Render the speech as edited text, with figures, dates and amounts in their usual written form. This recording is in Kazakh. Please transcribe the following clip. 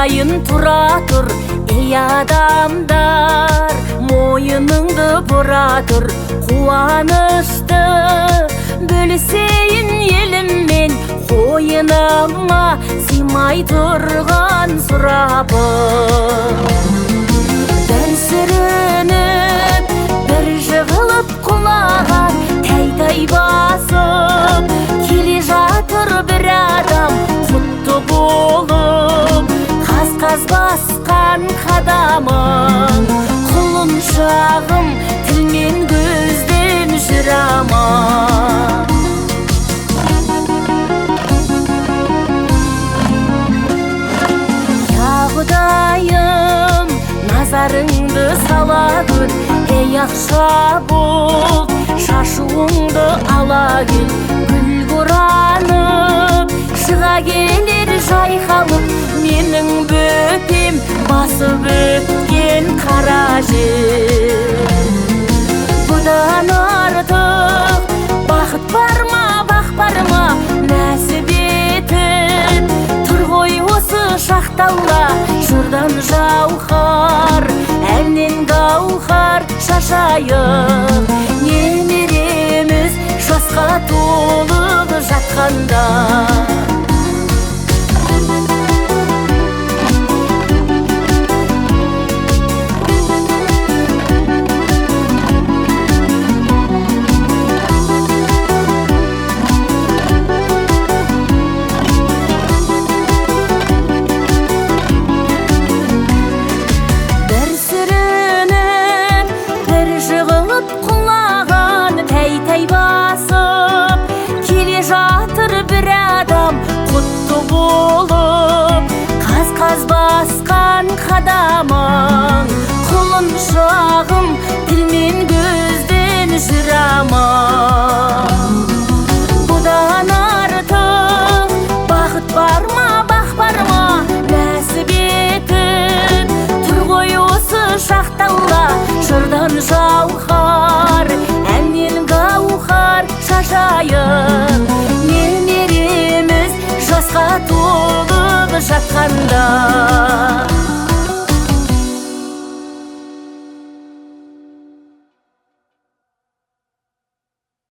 сайын тура тұр, ей адамдар, мойыныңды бұра тұр, қуанышты бөлісейін еліммен, қойыныма сыймай тұрған сұрапыл. Бір сүрініп, бір жығылып құлаған, тәй-тәй басып келе жатыр бір адам, құтты болып қаз-қаз басқан қадамың, құлыншағым тілмен көзден жүр аман. Құдайым, назарыңды сала көр, ей ақша бұлт, шашуыңды ала кел. Гүл құранып, шыға келер жайқалып, менің бөпем басып өткен қара жер. Бұдан артық бақыт бар ма, бақ бар ма, нәсіп етіп тұр ғой осы шақталға. Жырдан жауһар, әннен гауһар шашайық, немереміз жасқа толып жатқанда. Басып келе жатыр бір адам, құтты болып қаз-қаз басқан қадамың, құлыншағым тілмен